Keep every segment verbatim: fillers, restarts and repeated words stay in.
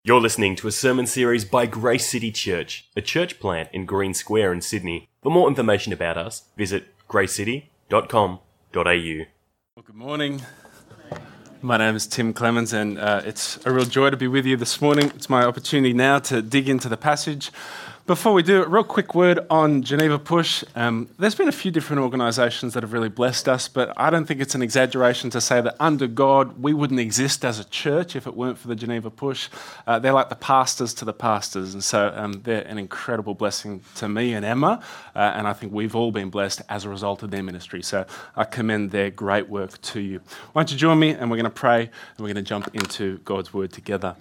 You're listening to a sermon series by Grace City Church, a church plant in Green Square in Sydney. For more information about us, visit grace city dot com dot a u. Well, good morning. My name is Tim Clemens, and uh, it's a real joy to be with you this morning. It's my opportunity now to dig into the passage. Before we do, a real quick word on Geneva Push. Um, there's been a few different organisations that have really blessed us, but I don't think it's an exaggeration to say that under God, we wouldn't exist as a church if it weren't for the Geneva Push. Uh, they're like the pastors to the pastors, and so um, they're an incredible blessing to me and Emma, uh, and I think we've all been blessed as a result of their ministry. So I commend their great work to you. Why don't you join me, and we're going to pray, and we're going to jump into God's Word together.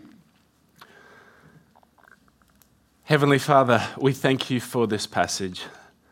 Heavenly Father, we thank you for this passage.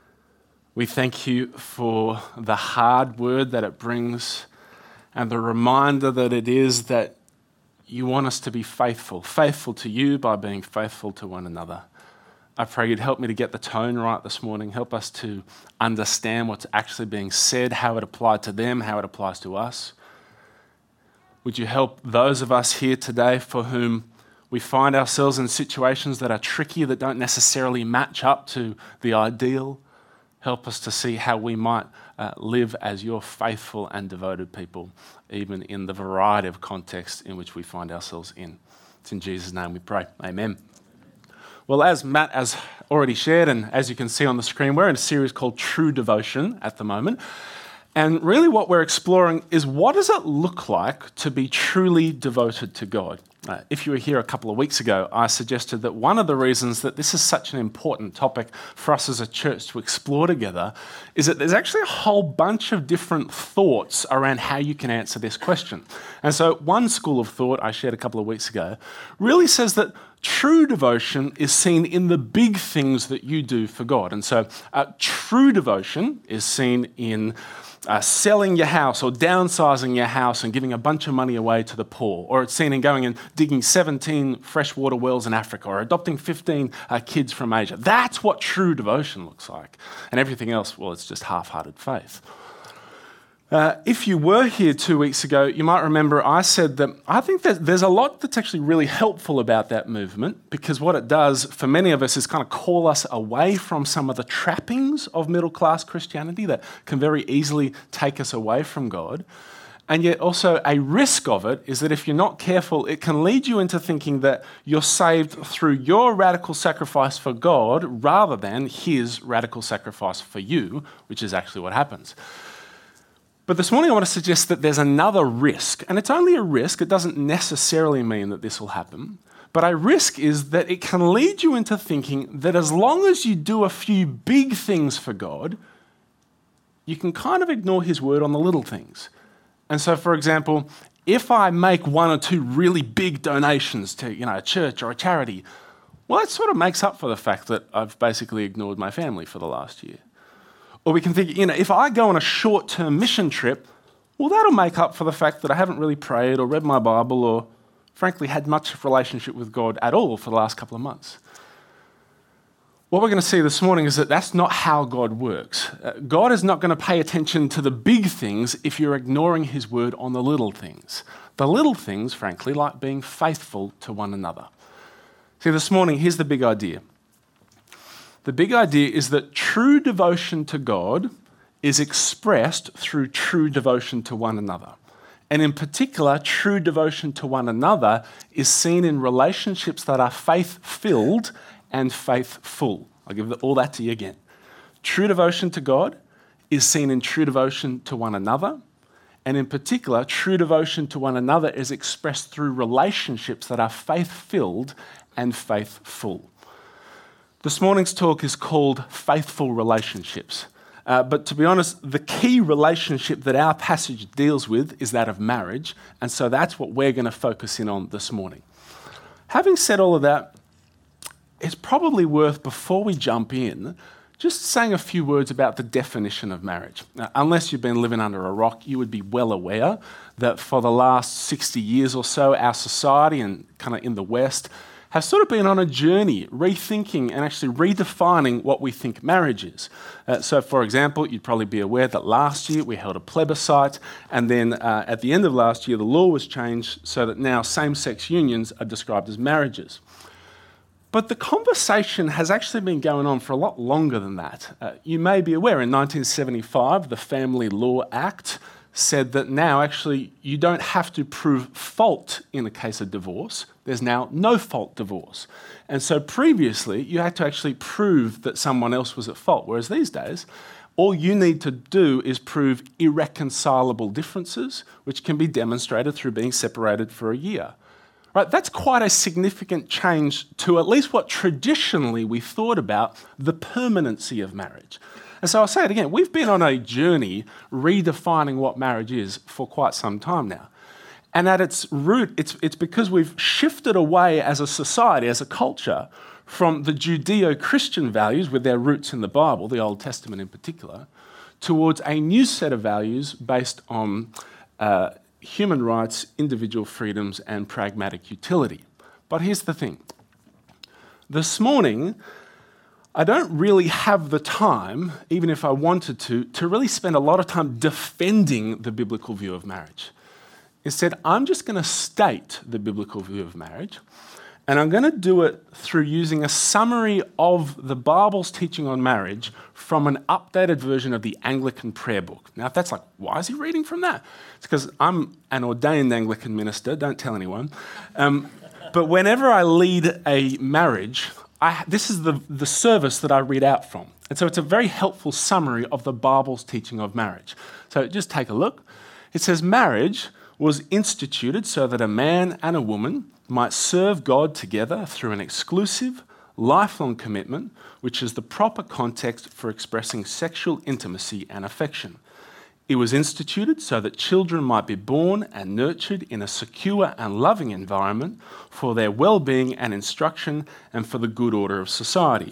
We thank you for the hard word that it brings and the reminder that it is that you want us to be faithful, faithful to you by being faithful to one another. I pray you'd help me to get the tone right this morning, help us to understand what's actually being said, how it applied to them, how it applies to us. Would you help those of us here today for whom we find ourselves in situations that are tricky, that don't necessarily match up to the ideal? Help us to see how we might uh, live as your faithful and devoted people, even in the variety of contexts in which we find ourselves in. It's in Jesus' name we pray. Amen. Well, as Matt has already shared, and as you can see on the screen, we're in a series called True Devotion at the moment. And really what we're exploring is, what does it look like to be truly devoted to God? Uh, if you were here a couple of weeks ago, I suggested that one of the reasons that this is such an important topic for us as a church to explore together is that there's actually a whole bunch of different thoughts around how you can answer this question. And so one school of thought I shared a couple of weeks ago really says that true devotion is seen in the big things that you do for God. And so uh, true devotion is seen in Uh, selling your house or downsizing your house and giving a bunch of money away to the poor, or it's seen in going and digging seventeen freshwater wells in Africa, or adopting fifteen uh, kids from Asia. That's what true devotion looks like. And everything else, well, it's just half-hearted faith. Uh, if you were here two weeks ago, you might remember I said that I think that there's a lot that's actually really helpful about that movement, because what it does for many of us is kind of call us away from some of the trappings of middle-class Christianity that can very easily take us away from God. And yet also a risk of it is that if you're not careful, it can lead you into thinking that you're saved through your radical sacrifice for God rather than his radical sacrifice for you, which is actually what happens. But this morning I want to suggest that there's another risk, and it's only a risk. It doesn't necessarily mean that this will happen, but a risk is that it can lead you into thinking that as long as you do a few big things for God, you can kind of ignore his word on the little things. And so, for example, if I make one or two really big donations to, you know, a church or a charity, well, that sort of makes up for the fact that I've basically ignored my family for the last year. Or we can think, you know, if I go on a short-term mission trip, well, that'll make up for the fact that I haven't really prayed or read my Bible or, frankly, had much relationship with God at all for the last couple of months. What we're going to see this morning is that that's not how God works. Uh, God is not going to pay attention to the big things if you're ignoring his word on the little things. The little things, frankly, like being faithful to one another. See, this morning, here's the big idea. The big idea is that true devotion to God is expressed through true devotion to one another. And in particular, true devotion to one another is seen in relationships that are faith-filled and faithful. I'll give all that to you again. True devotion to God is seen in true devotion to one another. And in particular, true devotion to one another is expressed through relationships that are faith-filled and faithful. This morning's talk is called Faithful Relationships. Uh, but to be honest, the key relationship that our passage deals with is that of marriage, and so that's what we're going to focus in on this morning. Having said all of that, it's probably worth, before we jump in, just saying a few words about the definition of marriage. Now, unless you've been living under a rock, you would be well aware that for the last sixty years or so, our society and kind of in the West has sort of been on a journey rethinking and actually redefining what we think marriage is. Uh, so, for example, you'd probably be aware that last year we held a plebiscite, and then uh, at the end of last year, the law was changed so that now same-sex unions are described as marriages. But the conversation has actually been going on for a lot longer than that. Uh, you may be aware in nineteen seventy-five, the Family Law Act said that now actually you don't have to prove fault in a case of divorce. There's now no fault divorce. And so previously you had to actually prove that someone else was at fault, whereas these days all you need to do is prove irreconcilable differences, which can be demonstrated through being separated for a year. Right, that's quite a significant change to at least what traditionally we thought about the permanency of marriage. And so I'll say it again, we've been on a journey redefining what marriage is for quite some time now. And at its root, it's, it's because we've shifted away as a society, as a culture, from the Judeo-Christian values with their roots in the Bible, the Old Testament in particular, towards a new set of values based on uh, human rights, individual freedoms, and pragmatic utility. But here's the thing. This morning, I don't really have the time, even if I wanted to, to really spend a lot of time defending the biblical view of marriage. Instead, I'm just going to state the biblical view of marriage, and I'm going to do it through using a summary of the Bible's teaching on marriage from an updated version of the Anglican prayer book. Now, if that's like, why is he reading from that? It's because I'm an ordained Anglican minister, don't tell anyone. Um, but whenever I lead a marriage, I, this is the, the service that I read out from. And so it's a very helpful summary of the Bible's teaching of marriage. So just take a look. It says, marriage was instituted so that a man and a woman might serve God together through an exclusive, lifelong commitment, which is the proper context for expressing sexual intimacy and affection. It was instituted so that children might be born and nurtured in a secure and loving environment for their well-being and instruction and for the good order of society.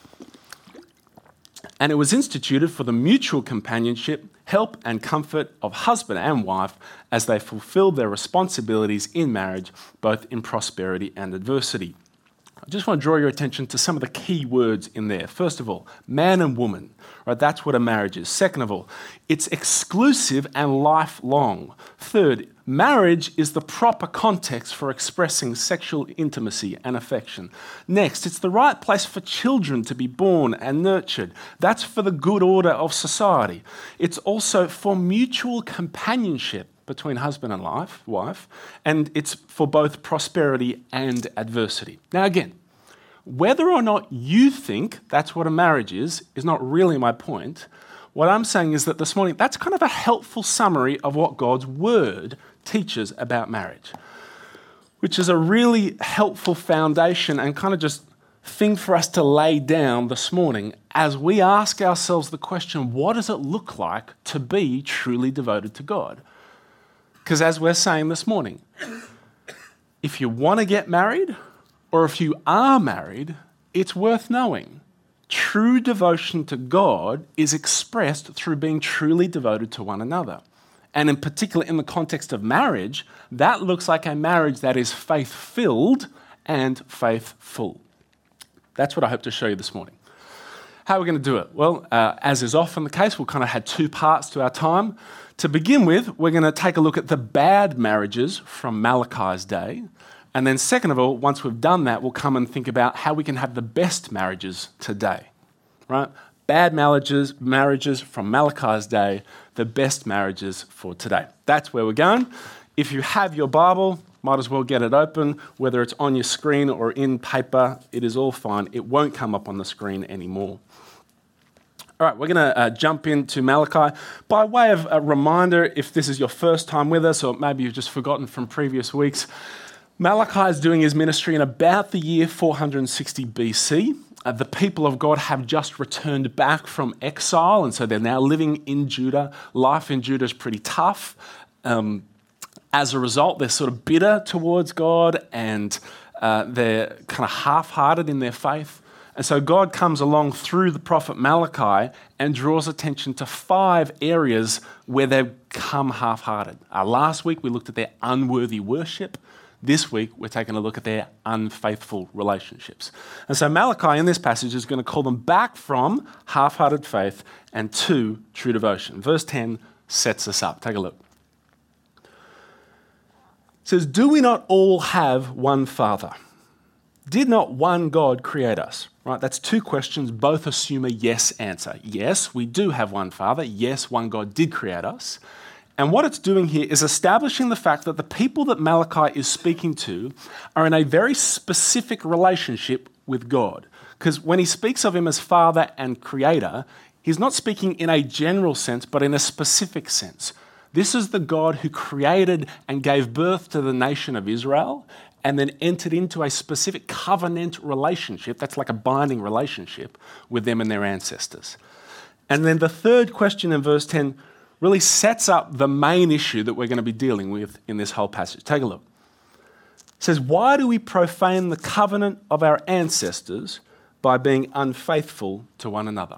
And it was instituted for the mutual companionship, help and comfort of husband and wife as they fulfilled their responsibilities in marriage, both in prosperity and adversity. I just want to draw your attention to some of the key words in there. First of all, man and woman, right? That's what a marriage is. Second of all, it's exclusive and lifelong. Third, marriage is the proper context for expressing sexual intimacy and affection. Next, it's the right place for children to be born and nurtured. That's for the good order of society. It's also for mutual companionship between husband and life, wife, and it's for both prosperity and adversity. Now again, whether or not you think that's what a marriage is, is not really my point. What I'm saying is that this morning, that's kind of a helpful summary of what God's Word teaches about marriage, which is a really helpful foundation and kind of just thing for us to lay down this morning as we ask ourselves the question, what does it look like to be truly devoted to God? Because as we're saying this morning, if you want to get married, or if you are married, it's worth knowing. True devotion to God is expressed through being truly devoted to one another. And in particular, in the context of marriage, that looks like a marriage that is faith-filled and faithful. That's what I hope to show you this morning. How are we going to do it? Well, uh, as is often the case, we'll kind of have two parts to our time. To begin with, we're going to take a look at the bad marriages from Malachi's day. And then second of all, once we've done that, we'll come and think about how we can have the best marriages today. Right? Bad marriages, marriages from Malachi's day, the best marriages for today. That's where we're going. If you have your Bible, might as well get it open, whether it's on your screen or in paper, it is all fine. It won't come up on the screen anymore. All right, we're going to uh, jump into Malachi. By way of a reminder, if this is your first time with us, or maybe you've just forgotten from previous weeks, Malachi is doing his ministry in about the year four hundred sixty B C. Uh, the people of God have just returned back from exile, and so they're now living in Judah. Life in Judah is pretty tough. Um, as a result, they're sort of bitter towards God, and uh, they're kind of half-hearted in their faith. And so God comes along through the prophet Malachi and draws attention to five areas where they've come half-hearted. Uh, last week we looked at their unworthy worship. This week we're taking a look at their unfaithful relationships. And so Malachi in this passage is going to call them back from half-hearted faith and to true devotion. Verse ten sets us up. Take a look. It says, "Do we not all have one Father? Did not one God create us?" Right, that's two questions, both assume a yes answer. Yes, we do have one Father. Yes, one God did create us. And what it's doing here is establishing the fact that the people that Malachi is speaking to are in a very specific relationship with God. Because when he speaks of him as Father and Creator, he's not speaking in a general sense, but in a specific sense. This is the God who created and gave birth to the nation of Israel and then entered into a specific covenant relationship, that's like a binding relationship, with them and their ancestors. And then the third question in verse ten really sets up the main issue that we're going to be dealing with in this whole passage. Take a look. It says, "Why do we profane the covenant of our ancestors by being unfaithful to one another?"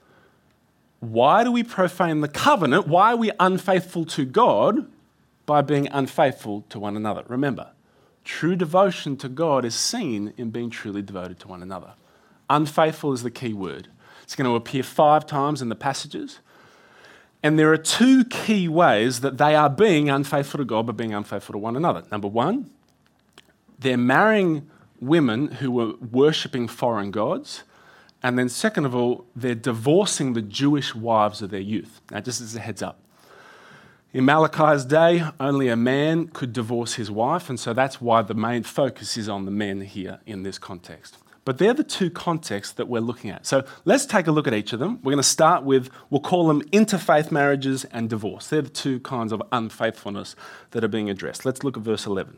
Why do we profane the covenant? Why are we unfaithful to God by being unfaithful to one another? Remember, true devotion to God is seen in being truly devoted to one another. Unfaithful is the key word. It's going to appear five times in the passages. And there are two key ways that they are being unfaithful to God but being unfaithful to one another. Number one, they're marrying women who were worshipping foreign gods. And then second of all, they're divorcing the Jewish wives of their youth. Now, just as a heads up, in Malachi's day, only a man could divorce his wife, and so that's why the main focus is on the men here in this context. But they're the two contexts that we're looking at. So let's take a look at each of them. We're going to start with, we'll call them interfaith marriages and divorce. They're the two kinds of unfaithfulness that are being addressed. Let's look at verse eleven.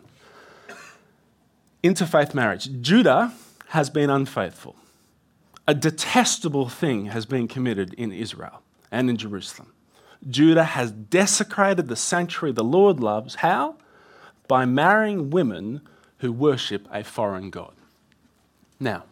Interfaith marriage. Judah has been unfaithful. A detestable thing has been committed in Israel and in Jerusalem. Judah has desecrated the sanctuary the Lord loves. How? By marrying women who worship a foreign god. Now,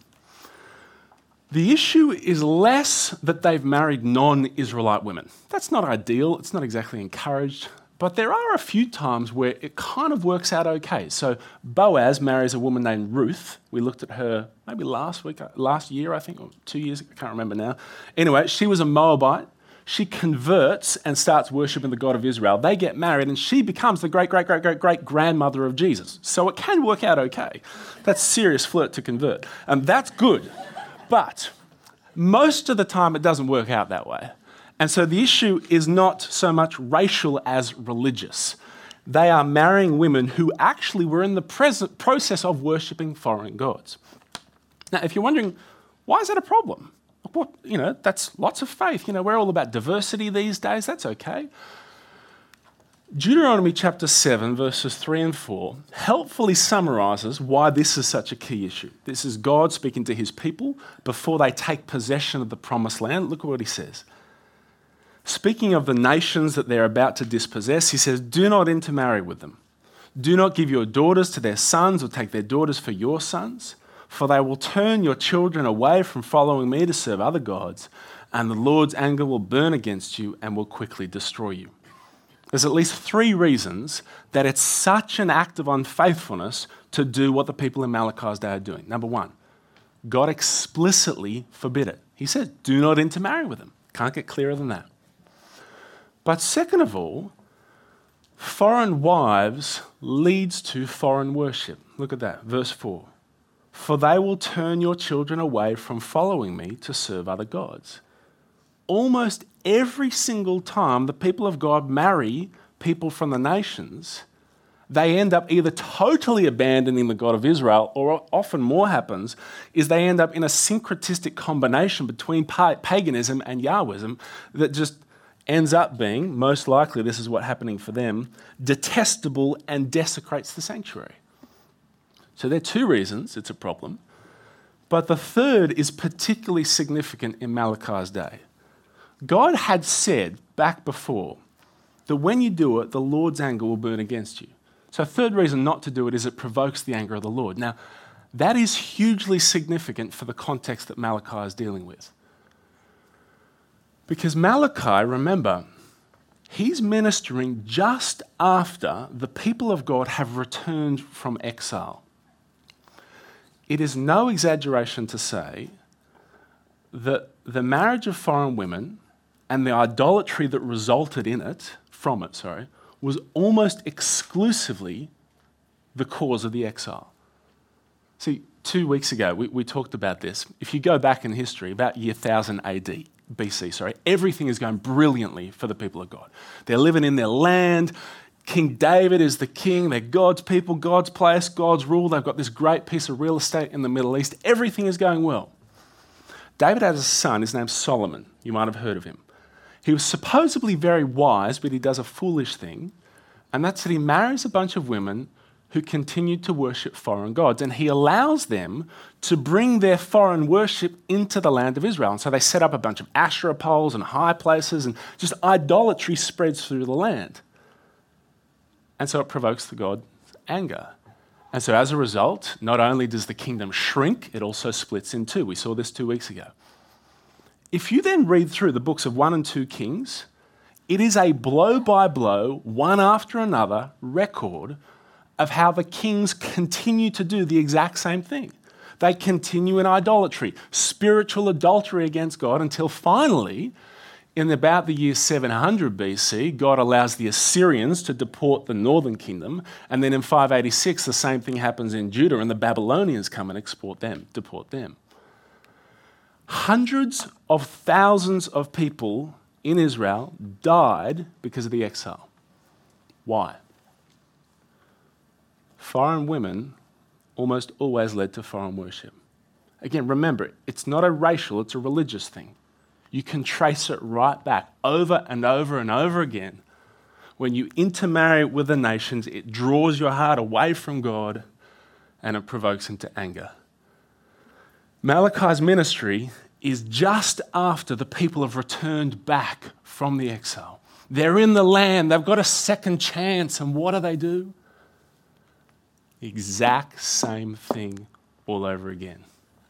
the issue is less that they've married non-Israelite women. That's not ideal. It's not exactly encouraged. But there are a few times where it kind of works out okay. So Boaz marries a woman named Ruth. We looked at her maybe last week, last year, I think, or two years, I can't remember now. Anyway, she was a Moabite. She converts and starts worshipping the God of Israel. They get married and she becomes the great, great, great, great, great grandmother of Jesus. So it can work out okay. That's serious flirt to convert. And that's good. But most of the time it doesn't work out that way. And so the issue is not so much racial as religious. They are marrying women who actually were in the present process of worshipping foreign gods. Now, if you're wondering, why is that a problem? What, you know, that's lots of faith. You know, we're all about diversity these days. That's okay. Deuteronomy chapter seven, verses three and four, helpfully summarizes why this is such a key issue. This is God speaking to his people before they take possession of the promised land. Look at what he says. Speaking of the nations that they're about to dispossess, he says, "Do not intermarry with them. Do not give your daughters to their sons or take their daughters for your sons, for they will turn your children away from following me to serve other gods, and the Lord's anger will burn against you and will quickly destroy you." There's at least three reasons that it's such an act of unfaithfulness to do what the people in Malachi's day are doing. Number one, God explicitly forbid it. He said, do not intermarry with them. Can't get clearer than that. But second of all, foreign wives leads to foreign worship. Look at that, verse four. "For they will turn your children away from following me to serve other gods." Almost every single time the people of God marry people from the nations, they end up either totally abandoning the God of Israel, or often more happens, is they end up in a syncretistic combination between paganism and Yahwism that just ends up being, most likely this is what's happening for them, detestable and desecrates the sanctuary. So there are two reasons it's a problem. But the third is particularly significant in Malachi's day. God had said back before that when you do it, the Lord's anger will burn against you. So a third reason not to do it is it provokes the anger of the Lord. Now, That is hugely significant for the context that Malachi is dealing with. Because Malachi, remember, he's ministering just after the people of God have returned from exile. It is no exaggeration to say that the marriage of foreign women and the idolatry that resulted in it, from it, sorry, was almost exclusively the cause of the exile. See, two weeks ago, we, we talked about this. If you go back in history, about year one thousand A D, B C, sorry, everything is going brilliantly for the people of God. They're living in their land. King David is the king. They're God's people, God's place, God's rule. They've got this great piece of real estate in the Middle East. Everything is going well. David has a son. His name's Solomon. You might have heard of him. He was supposedly very wise, but he does a foolish thing, and that's that he marries a bunch of women who continue to worship foreign gods, and he allows them to bring their foreign worship into the land of Israel. And so they set up a bunch of Asherah poles and high places, and just idolatry spreads through the land. And so it provokes the God's anger. And so as a result, not only does the kingdom shrink, it also splits in two. We saw this two weeks ago. If you then read through the books of one and two Kings, it is a blow-by-blow, one after another record of how the kings continue to do the exact same thing. They continue in idolatry, spiritual adultery against God, until finally, in about the year seven hundred B C, God allows the Assyrians to deport the northern kingdom, and then in five eighty-six, the same thing happens in Judah, and the Babylonians come and export them, deport them. Hundreds of thousands of people in Israel died because of the exile. Why? Foreign women almost always led to foreign worship. Again, remember, it's not a racial, it's a religious thing. You can trace it right back over and over and over again. When you intermarry with the nations, it draws your heart away from God and it provokes into anger. Malachi's ministry is just after the people have returned back from the exile. They're in the land, they've got a second chance, and what do they do? The exact same thing all over again.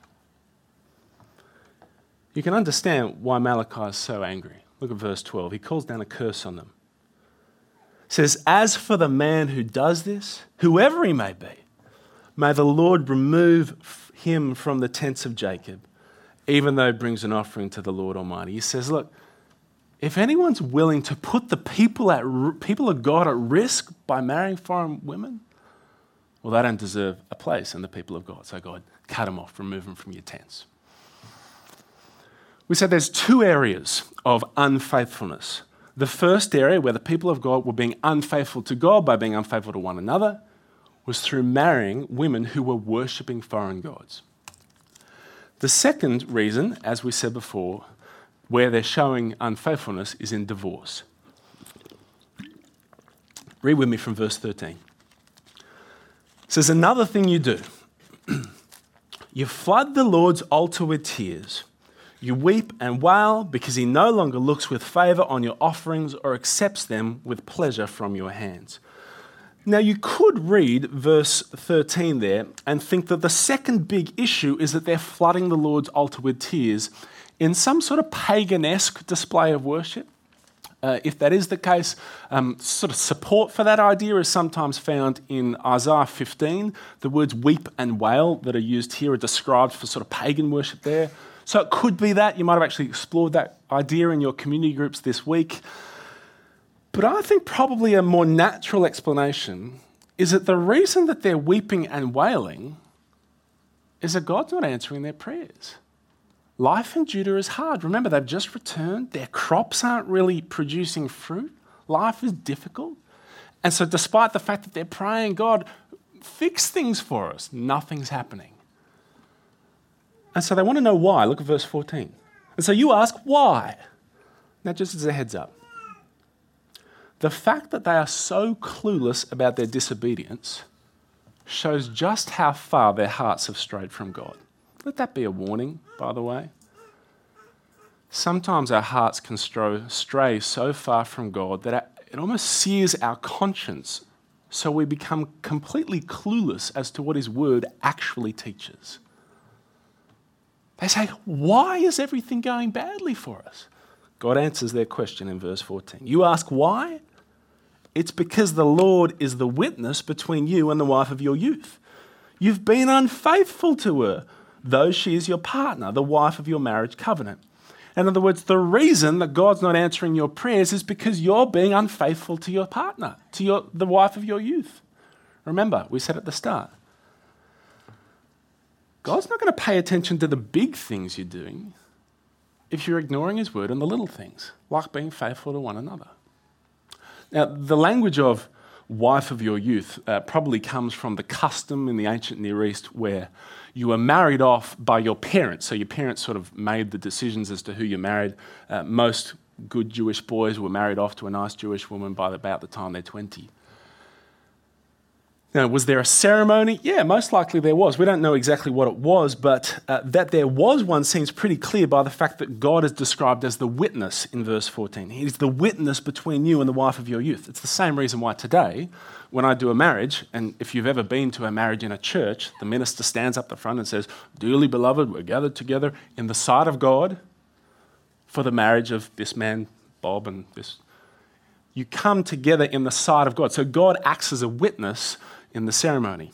You can understand why Malachi is so angry. Look at verse twelve. He calls down a curse on them. It says, "As for the man who does this, whoever he may be, may the Lord remove him from the tents of Jacob, even though he brings an offering to the Lord Almighty." He says, look, if anyone's willing to put the people at people of God at risk by marrying foreign women, well, they don't deserve a place in the people of God. So God, cut them off, remove them from your tents. We said there's two areas of unfaithfulness. The first area where the people of God were being unfaithful to God by being unfaithful to one another was through marrying women who were worshipping foreign gods. The second reason, as we said before, where they're showing unfaithfulness is in divorce. Read with me from verse thirteen. It says, "Another thing you do, you flood the Lord's altar with tears. You weep and wail because he no longer looks with favour on your offerings or accepts them with pleasure from your hands." Now, you could read verse thirteen there and think that the second big issue is that they're flooding the Lord's altar with tears in some sort of pagan-esque display of worship. Uh, if that is the case, um, sort of support for that idea is sometimes found in Isaiah fifteen. The words weep and wail that are used here are described for sort of pagan worship there. So it could be that. You might have actually explored that idea in your community groups this week. But I think probably a more natural explanation is that the reason that they're weeping and wailing is that God's not answering their prayers. Life in Judah is hard. Remember, they've just returned. Their crops aren't really producing fruit. Life is difficult. And so despite the fact that they're praying, God, fix things for us, nothing's happening. And so they want to know why. Look at verse fourteen. And so you ask, why? Now, just as a heads up, the fact that they are so clueless about their disobedience shows just how far their hearts have strayed from God. Let that be a warning, by the way. Sometimes our hearts can stray so far from God that it almost sears our conscience so we become completely clueless as to what his word actually teaches. They say, why is everything going badly for us? God answers their question in verse fourteen. You ask why? It's because the Lord is the witness between you and the wife of your youth. You've been unfaithful to her, though she is your partner, the wife of your marriage covenant. In other words, the reason that God's not answering your prayers is because you're being unfaithful to your partner, to your, the wife of your youth. Remember, we said at the start, God's not going to pay attention to the big things you're doing if you're ignoring his word and the little things, like being faithful to one another. Now, the language of wife of your youth uh, probably comes from the custom in the ancient Near East where you were married off by your parents. So your parents sort of made the decisions as to who you married. Uh, most good Jewish boys were married off to a nice Jewish woman by about the time they're twenty. Now, was there a ceremony? Yeah, most likely there was. We don't know exactly what it was, but uh, that there was one seems pretty clear by the fact that God is described as the witness in verse fourteen. He's the witness between you and the wife of your youth. It's the same reason why today, when I do a marriage, and if you've ever been to a marriage in a church, the minister stands up the front and says, "Dearly beloved, we're gathered together in the sight of God for the marriage of this man, Bob, and this." You come together in the sight of God. So God acts as a witness in the ceremony.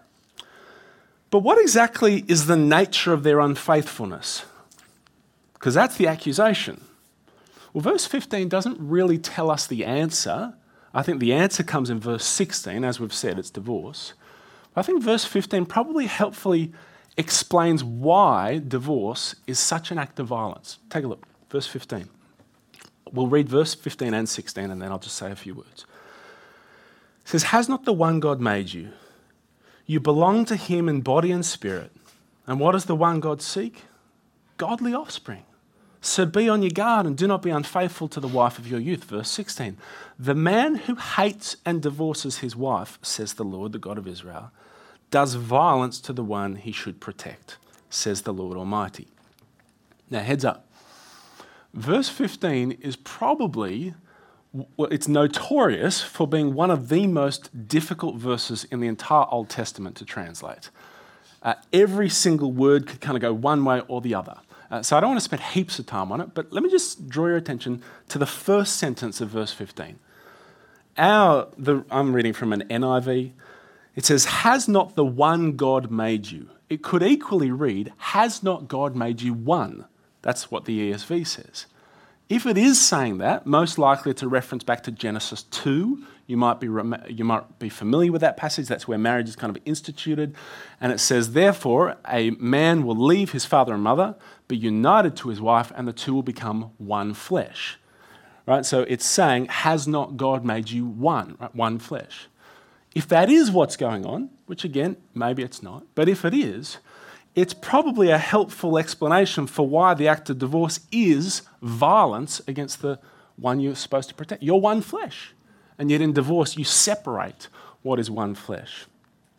But what exactly is the nature of their unfaithfulness? Because that's the accusation. Well, verse fifteen doesn't really tell us the answer. I think the answer comes in verse sixteen, as we've said, it's divorce. But I think verse fifteen probably helpfully explains why divorce is such an act of violence. Take a look, verse fifteen. We'll read verse fifteen and sixteen, and then I'll just say a few words. It says, has not the one God made you? You belong to him in body and spirit. And what does the one God seek? Godly offspring. So be on your guard and do not be unfaithful to the wife of your youth. Verse sixteen. The man who hates and divorces his wife, says the Lord, the God of Israel, does violence to the one he should protect, says the Lord Almighty. Now, heads up. Verse fifteen is probably... Well, it's notorious for being one of the most difficult verses in the entire Old Testament to translate. Uh, every single word could kind of go one way or the other. Uh, so I don't want to spend heaps of time on it, but let me just draw your attention to the first sentence of verse fifteen. Our, the, I'm reading from an N I V. It says, has not the one God made you? It could equally read, has not God made you one? That's what the E S V says. If it is saying that, most likely it's a reference back to Genesis two. You might be you might be familiar with that passage. That's where marriage is kind of instituted. And it says, therefore, a man will leave his father and mother, be united to his wife, and the two will become one flesh. Right? So it's saying, has not God made you one, right? One flesh? If that is what's going on, which again, maybe it's not, but if it is, it's probably a helpful explanation for why the act of divorce is violence against the one you're supposed to protect. You're one flesh. And yet in divorce, you separate what is one flesh.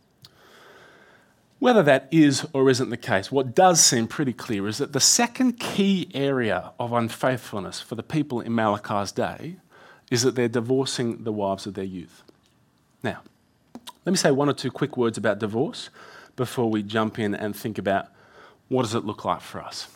Whether that is or isn't the case, what does seem pretty clear is that the second key area of unfaithfulness for the people in Malachi's day is that they're divorcing the wives of their youth. Now, let me say one or two quick words about divorce before we jump in and think about what does it look like for us.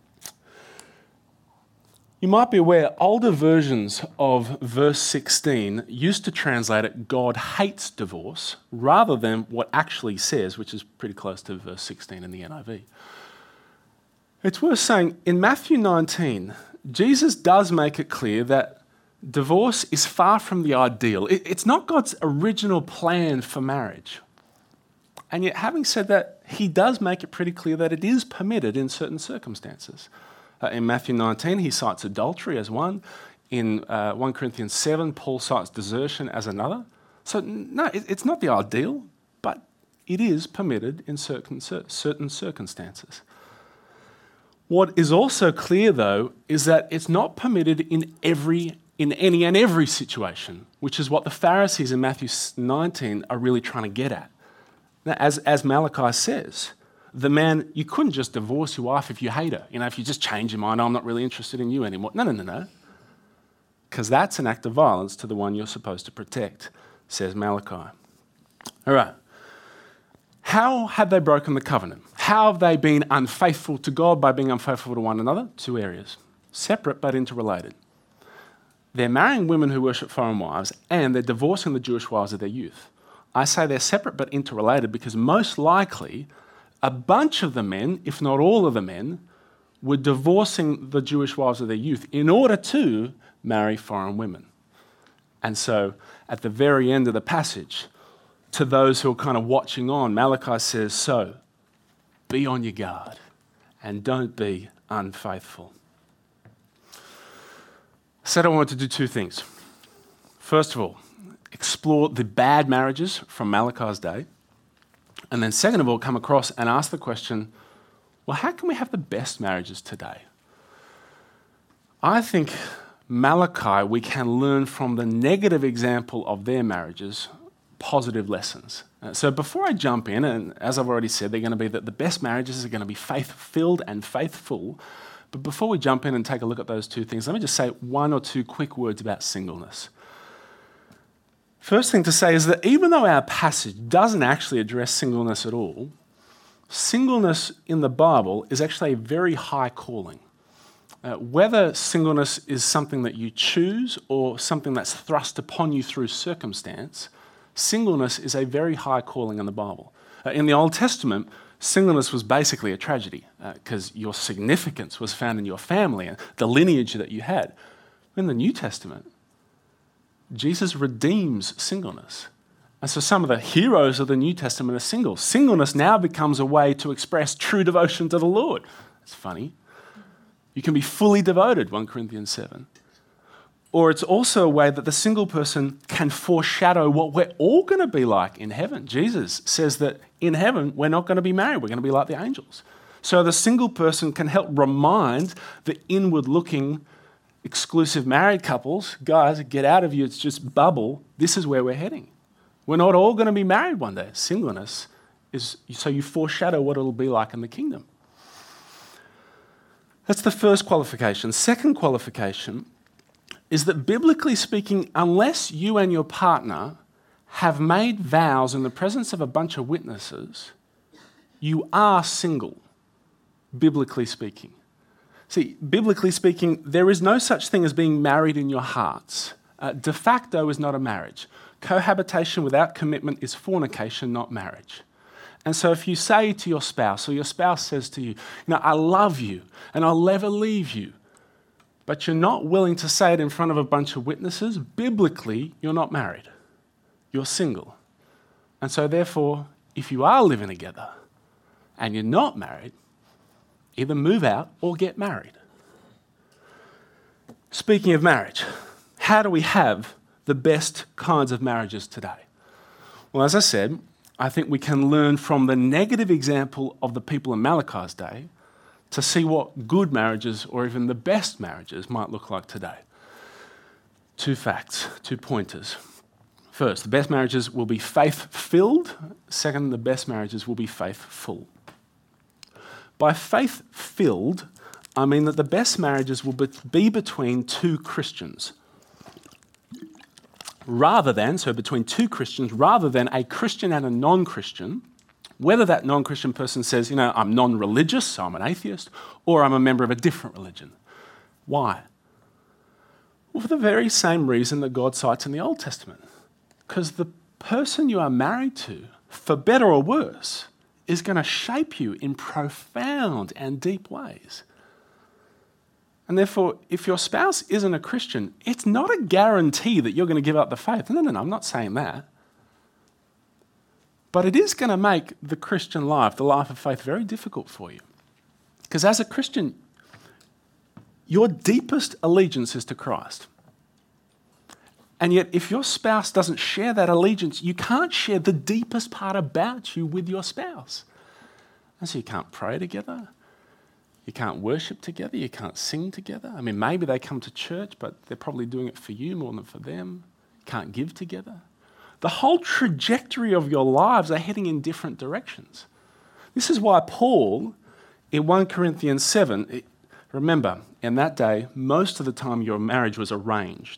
You might be aware older versions of verse sixteen used to translate it, God hates divorce, rather than what actually says, which is pretty close to verse sixteen in the N I V. It's worth saying, in Matthew nineteen, Jesus does make it clear that divorce is far from the ideal. It's not God's original plan for marriage. And yet, having said that, he does make it pretty clear that it is permitted in certain circumstances. Uh, in Matthew nineteen, he cites adultery as one. In uh, First Corinthians seven, Paul cites desertion as another. So, no, it, it's not the ideal, but it is permitted in certain, certain circumstances. What is also clear, though, is that it's not permitted in every, in any and every situation, which is what the Pharisees in Matthew nineteen are really trying to get at. Now, as, as Malachi says, the man, you couldn't just divorce your wife if you hate her. You know, if you just change your mind, oh, I'm not really interested in you anymore. No, no, no, no. Because that's an act of violence to the one you're supposed to protect. says Malachi. All right. How have they broken the covenant? How have they been unfaithful to God by being unfaithful to one another? Two areas, separate but interrelated. They're marrying women who worship foreign wives, and they're divorcing the Jewish wives of their youth. I say they're separate but interrelated because most likely a bunch of the men, if not all of the men, were divorcing the Jewish wives of their youth in order to marry foreign women. And so at the very end of the passage, to those who are kind of watching on, Malachi says, so be on your guard and don't be unfaithful. I said I wanted to do two things. First of all, explore the bad marriages from Malachi's day. And then second of all, come across and ask the question, well, how can we have the best marriages today? I think Malachi, we can learn from the negative example of their marriages positive lessons. Uh, so before I jump in, and as I've already said, they're going to be that the best marriages are going to be faith-filled and faithful. But before we jump in and take a look at those two things, let me just say one or two quick words about singleness. First thing to say is that even though our passage doesn't actually address singleness at all, singleness in the Bible is actually a very high calling. Uh, whether singleness is something that you choose or something that's thrust upon you through circumstance, singleness is a very high calling in the Bible. Uh, in the Old Testament, singleness was basically a tragedy because uh, your significance was found in your family and the lineage that you had. In the New Testament, Jesus redeems singleness. And so some of the heroes of the New Testament are single. Singleness now becomes a way to express true devotion to the Lord. It's funny. You can be fully devoted, First Corinthians seven. Or it's also a way that the single person can foreshadow what we're all going to be like in heaven. Jesus says that in heaven, we're not going to be married. We're going to be like the angels. So the single person can help remind the inward-looking, exclusive married couples, guys, get out of you, it's just bubble. This is where we're heading. We're not all going to be married one day. Singleness is so you foreshadow what it'll be like in the kingdom. That's the first qualification. Second qualification is that biblically speaking, unless you and your partner have made vows in the presence of a bunch of witnesses, you are single, biblically speaking. See, biblically speaking, there is no such thing as being married in your hearts. Uh, de facto is not a marriage. Cohabitation without commitment is fornication, not marriage. And so if you say to your spouse, or your spouse says to you, you know, I love you and I'll never leave you, but you're not willing to say it in front of a bunch of witnesses, biblically, you're not married. You're single. And so therefore, if you are living together and you're not married, either move out or get married. Speaking of marriage, how do we have the best kinds of marriages today? Well, as I said, I think we can learn from the negative example of the people in Malachi's day to see what good marriages or even the best marriages might look like today. Two facts, two pointers. First, the best marriages will be faith-filled. Second, the best marriages will be faithful. By faith-filled, I mean that the best marriages will be between two Christians. Rather than, so between two Christians, rather than a Christian and a non-Christian, whether that non-Christian person says, you know, I'm non-religious, so I'm an atheist, or I'm a member of a different religion. Why? Well, for the very same reason that God cites in the Old Testament. Because the person you are married to, for better or worse, is going to shape you in profound and deep ways. And therefore, if your spouse isn't a Christian, it's not a guarantee that you're going to give up the faith. No, no, no, I'm not saying that. But it is going to make the Christian life, the life of faith, very difficult for you. Because as a Christian, your deepest allegiance is to Christ. And yet, if your spouse doesn't share that allegiance, you can't share the deepest part about you with your spouse. And so you can't pray together. You can't worship together. You can't sing together. I mean, maybe they come to church, but they're probably doing it for you more than for them. You can't give together. The whole trajectory of your lives are heading in different directions. This is why Paul, in First Corinthians seven, it, remember, in that day, most of the time your marriage was arranged.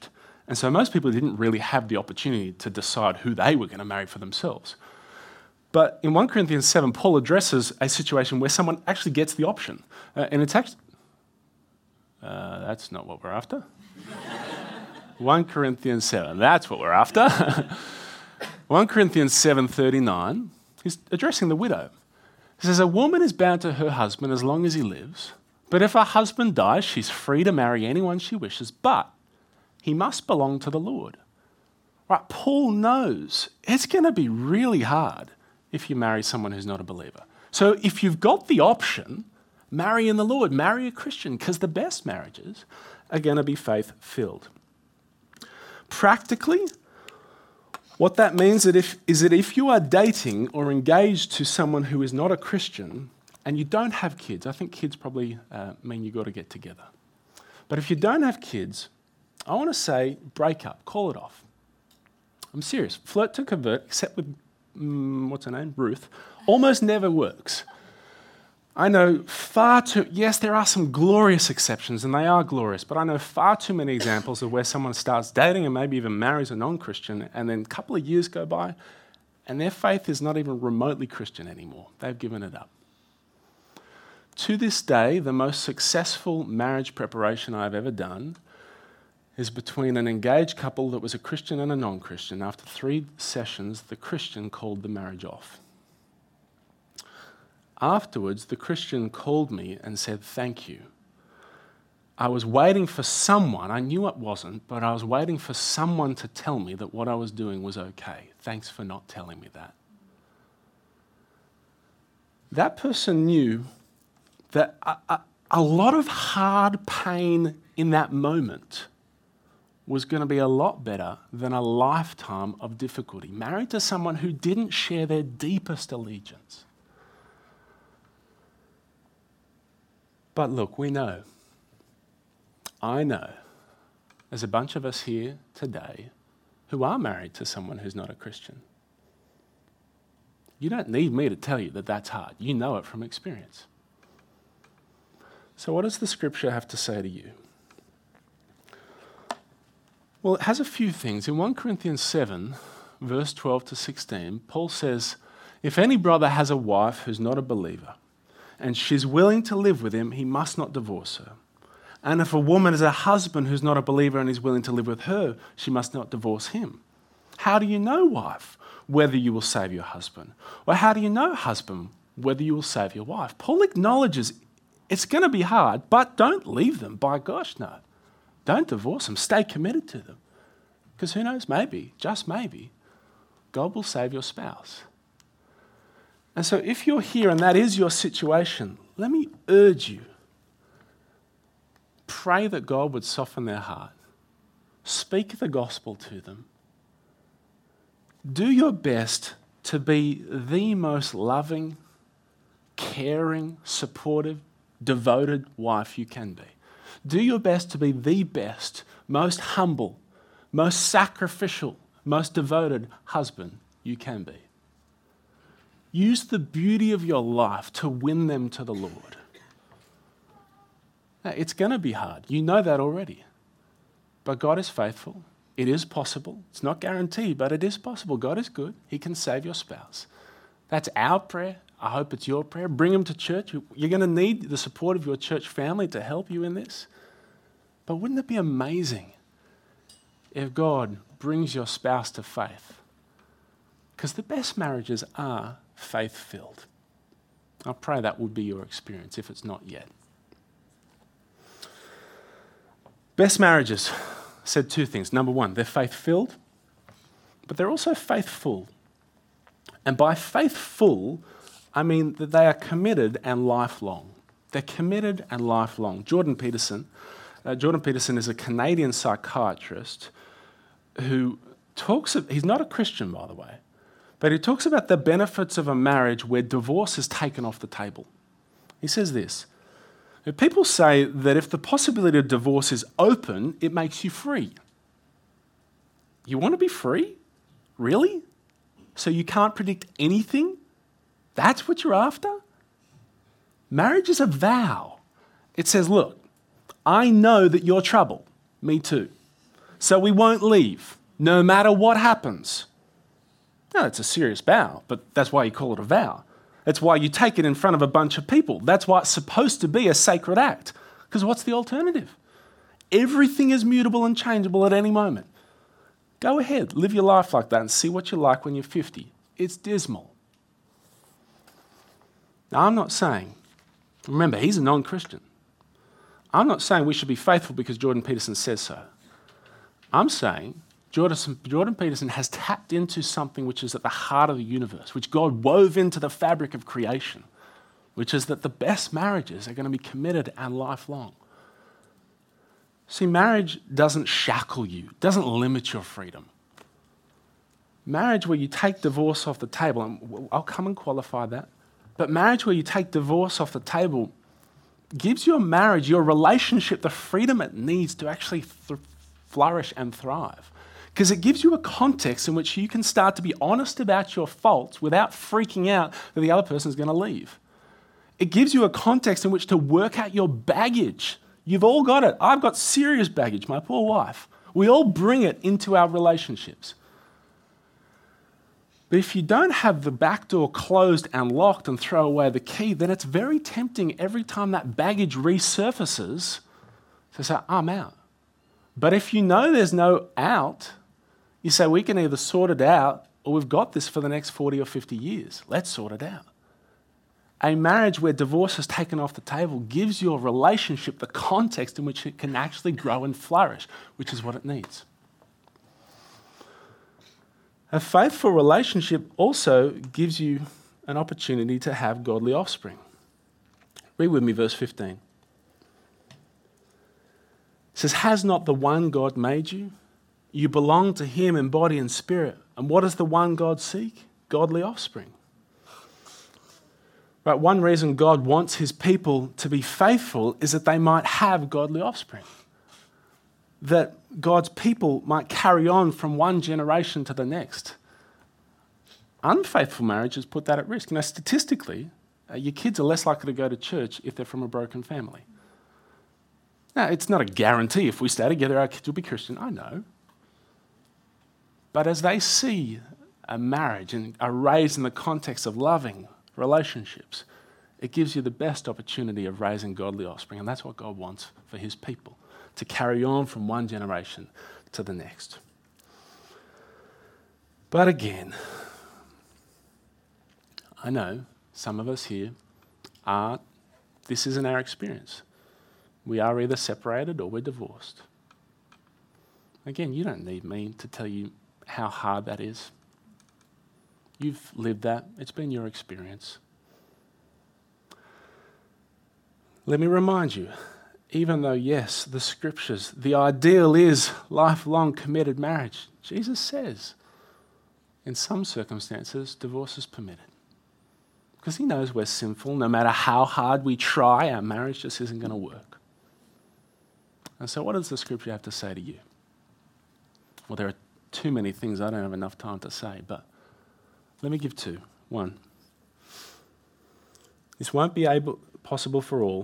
And so most people didn't really have the opportunity to decide who they were going to marry for themselves. But in First Corinthians seven, Paul addresses a situation where someone actually gets the option. Uh, and it's actually... Uh, that's not what we're after. First Corinthians seven, that's what we're after. First Corinthians seven thirty-nine, he's addressing the widow. He says, a woman is bound to her husband as long as he lives, but if her husband dies, she's free to marry anyone she wishes, but he must belong to the Lord. Right? Paul knows it's going to be really hard if you marry someone who's not a believer. So if you've got the option, marry in the Lord, marry a Christian, because the best marriages are going to be faith-filled. Practically, what that means that if, is that if you are dating or engaged to someone who is not a Christian and you don't have kids, I think kids probably uh, mean you've got to get together. But if you don't have kids, I want to say break up, call it off. I'm serious. Flirt to convert, except with, um, what's her name, Ruth, almost never works. I know far too, yes, there are some glorious exceptions, and they are glorious, but I know far too many examples of where someone starts dating and maybe even marries a non-Christian, and then a couple of years go by, and their faith is not even remotely Christian anymore. They've given it up. To this day, the most successful marriage preparation I've ever done is between an engaged couple that was a Christian and a non-Christian. After three sessions, the Christian called the marriage off. Afterwards, the Christian called me and said, thank you. I was waiting for someone, I knew it wasn't, but I was waiting for someone to tell me that what I was doing was okay. Thanks for not telling me that. That person knew that a, a, a lot of hard pain in that moment was going to be a lot better than a lifetime of difficulty. Married to someone who didn't share their deepest allegiance. But look, we know, I know, there's a bunch of us here today who are married to someone who's not a Christian. You don't need me to tell you that that's hard. You know it from experience. So what does the scripture have to say to you? Well, it has a few things. In First Corinthians seven, verse twelve to sixteen, Paul says, if any brother has a wife who's not a believer, and she's willing to live with him, he must not divorce her. And if a woman has a husband who's not a believer and is willing to live with her, she must not divorce him. How do you know, wife, whether you will save your husband? Or how do you know, husband, whether you will save your wife? Paul acknowledges it's going to be hard, but don't leave them. By gosh, no. Don't divorce them. Stay committed to them. Because who knows, maybe, just maybe, God will save your spouse. And so if you're here and that is your situation, let me urge you, pray that God would soften their heart. Speak the gospel to them. Do your best to be the most loving, caring, supportive, devoted wife you can be. Do your best to be the best, most humble, most sacrificial, most devoted husband you can be. Use the beauty of your life to win them to the Lord. Now, it's going to be hard. You know that already. But God is faithful. It is possible. It's not guaranteed, but it is possible. God is good. He can save your spouse. That's our prayer. I hope it's your prayer. Bring them to church. You're going to need the support of your church family to help you in this. But wouldn't it be amazing if God brings your spouse to faith? Because the best marriages are faith-filled. I pray that would be your experience if it's not yet. Best marriages said two things. Number one, they're faith-filled, but they're also faithful. And by faithful, I mean that they are committed and lifelong. They're committed and lifelong. Jordan Peterson, uh, Jordan Peterson is a Canadian psychiatrist who talks of, he's not a Christian, by the way, but he talks about the benefits of a marriage where divorce is taken off the table. He says this, people say that if the possibility of divorce is open, it makes you free. You want to be free? Really? So you can't predict anything? That's what you're after? Marriage is a vow. It says, look, I know that you're trouble. Me too. So we won't leave, no matter what happens. No, it's a serious vow, but that's why you call it a vow. That's why you take it in front of a bunch of people. That's why it's supposed to be a sacred act. Because what's the alternative? Everything is mutable and changeable at any moment. Go ahead, live your life like that and see what you're like when you're fifty. It's dismal. Now, I'm not saying, remember, he's a non-Christian. I'm not saying we should be faithful because Jordan Peterson says so. I'm saying Jordan, Jordan Peterson has tapped into something which is at the heart of the universe, which God wove into the fabric of creation, which is that the best marriages are going to be committed and lifelong. See, marriage doesn't shackle you, doesn't limit your freedom. Marriage where you take divorce off the table, and I'll come and qualify that, but marriage where you take divorce off the table gives your marriage, your relationship, the freedom it needs to actually th- flourish and thrive. Because it gives you a context in which you can start to be honest about your faults without freaking out that the other person is going to leave. It gives you a context in which to work out your baggage. You've all got it. I've got serious baggage, my poor wife. We all bring it into our relationships. But if you don't have the back door closed and locked and throw away the key, then it's very tempting every time that baggage resurfaces to say, I'm out. But if you know there's no out, you say, we can either sort it out or we've got this for the next forty or fifty years. Let's sort it out. A marriage where divorce is taken off the table gives your relationship the context in which it can actually grow and flourish, which is what it needs. A faithful relationship also gives you an opportunity to have godly offspring. Read with me verse fifteen. It says, has not the one God made you? You belong to him in body and spirit. And what does the one God seek? Godly offspring. Right, one reason God wants his people to be faithful is that they might have godly offspring. That God's people might carry on from one generation to the next. Unfaithful marriages put that at risk. Now, statistically, uh, your kids are less likely to go to church if they're from a broken family. Now, it's not a guarantee if we stay together, our kids will be Christian. I know. But as they see a marriage and are raised in the context of loving relationships, it gives you the best opportunity of raising godly offspring. And that's what God wants for his people, to carry on from one generation to the next. But again, I know some of us here are, this isn't our experience. We are either separated or we're divorced. Again, you don't need me to tell you how hard that is. You've lived that. It's been your experience. Let me remind you, even though, yes, the scriptures, the ideal is lifelong committed marriage, Jesus says, in some circumstances, divorce is permitted. Because he knows we're sinful. No matter how hard we try, our marriage just isn't going to work. And so what does the scripture have to say to you? Well, there are too many things I don't have enough time to say, but let me give two. One, this won't be able, possible for all.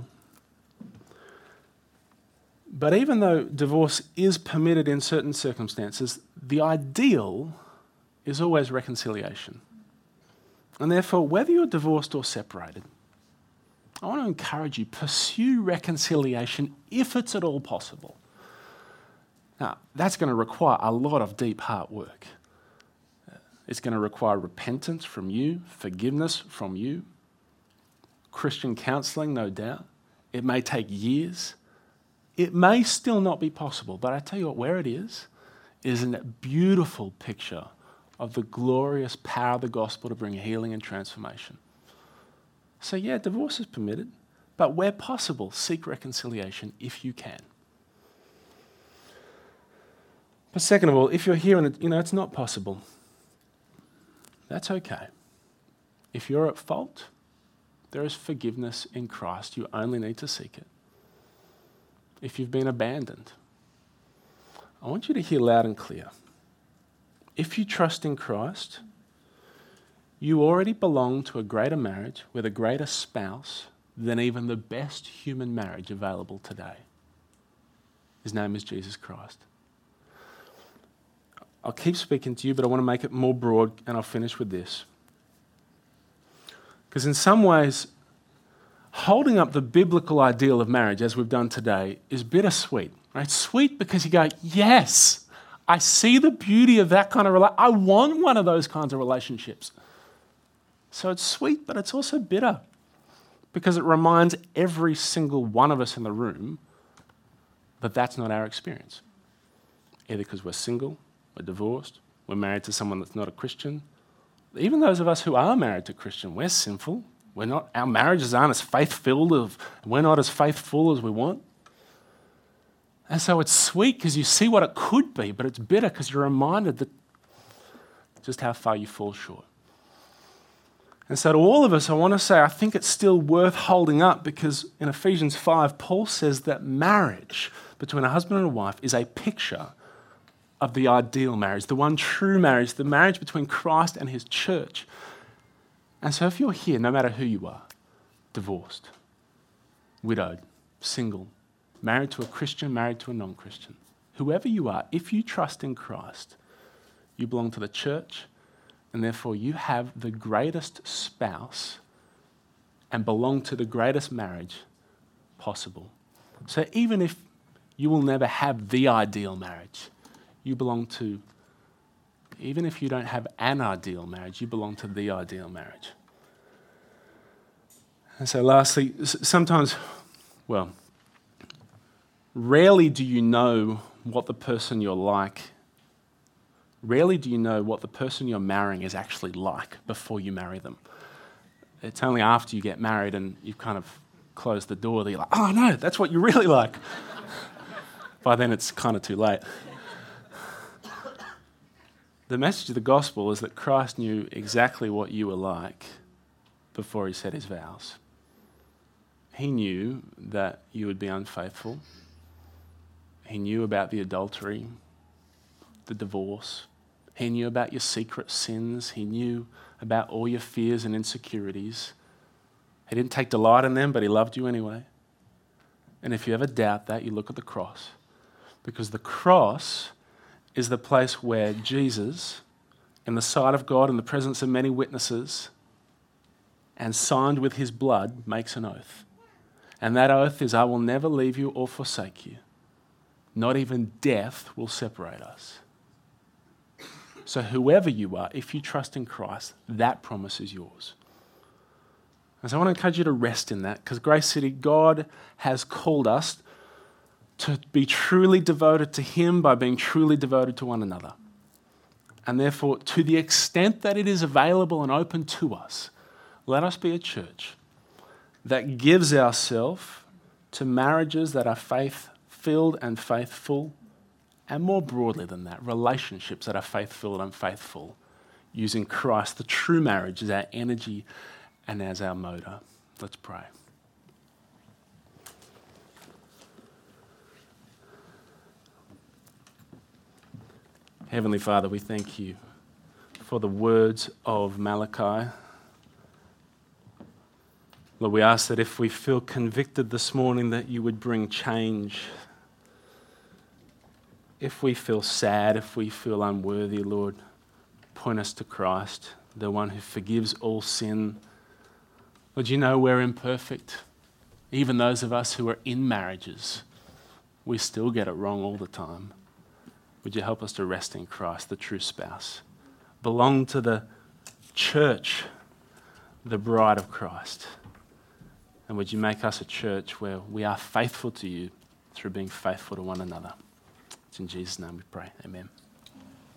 But even though divorce is permitted in certain circumstances, the ideal is always reconciliation. And therefore, whether you're divorced or separated, I want to encourage you, pursue reconciliation if it's at all possible. Now, that's going to require a lot of deep heart work. It's going to require repentance from you, forgiveness from you, Christian counselling, no doubt. It may take years. It may still not be possible, but I tell you what, where it is, is a beautiful picture of the glorious power of the gospel to bring healing and transformation. So yeah, divorce is permitted, but where possible, seek reconciliation if you can. But second of all, if you're here and it, you know it's not possible, that's okay. If you're at fault, there is forgiveness in Christ. You only need to seek it. If you've been abandoned, I want you to hear loud and clear. If you trust in Christ, you already belong to a greater marriage with a greater spouse than even the best human marriage available today. His name is Jesus Christ. I'll keep speaking to you, but I want to make it more broad, and I'll finish with this. Because in some ways, holding up the biblical ideal of marriage, as we've done today, is bittersweet. Right? Sweet because you go, yes, I see the beauty of that kind of relationship. I want one of those kinds of relationships. So it's sweet, but it's also bitter because it reminds every single one of us in the room that that's not our experience. Either because we're single, we're divorced, we're married to someone that's not a Christian. Even those of us who are married to Christian, we're sinful. We're not, our marriages aren't as faith-filled, we're not as faithful as we want. And so it's sweet because you see what it could be, but it's bitter because you're reminded that just how far you fall short. And so to all of us, I want to say I think it's still worth holding up because in Ephesians five, Paul says that marriage between a husband and a wife is a picture of the ideal marriage, the one true marriage, the marriage between Christ and his church. And so if you're here, no matter who you are, divorced, widowed, single, married to a Christian, married to a non-Christian, whoever you are, if you trust in Christ, you belong to the church, and therefore you have the greatest spouse and belong to the greatest marriage possible. So even if you will never have the ideal marriage, you belong to, even if you don't have an ideal marriage, you belong to the ideal marriage. And so lastly, sometimes, well, rarely do you know what the person you're like, rarely do you know what the person you're marrying is actually like before you marry them. It's only after you get married and you've kind of closed the door that you're like, oh no, that's what you really like. By then it's kind of too late. The message of the gospel is that Christ knew exactly what you were like before he said his vows. He knew that you would be unfaithful. He knew about the adultery, the divorce. He knew about your secret sins. He knew about all your fears and insecurities. He didn't take delight in them, but he loved you anyway. And if you ever doubt that, you look at the cross. Because the cross is the place where Jesus, in the sight of God, in the presence of many witnesses, and signed with his blood, makes an oath. And that oath is, I will never leave you or forsake you. Not even death will separate us. So whoever you are, if you trust in Christ, that promise is yours. And so I want to encourage you to rest in that, because Grace City, God has called us to be truly devoted to him by being truly devoted to one another. And therefore, to the extent that it is available and open to us, let us be a church that gives ourselves to marriages that are faith-filled and faithful, and more broadly than that, relationships that are faith-filled and faithful, using Christ, the true marriage, as our energy and as our motor. Let's pray. Heavenly Father, we thank you for the words of Malachi. Lord, we ask that if we feel convicted this morning, that you would bring change. If we feel sad, if we feel unworthy, Lord, point us to Christ, the one who forgives all sin. Lord, you know we're imperfect. Even those of us who are in marriages, we still get it wrong all the time. Would you help us to rest in Christ, the true spouse? Belong to the church, the bride of Christ. And would you make us a church where we are faithful to you through being faithful to one another? It's in Jesus' name we pray. Amen.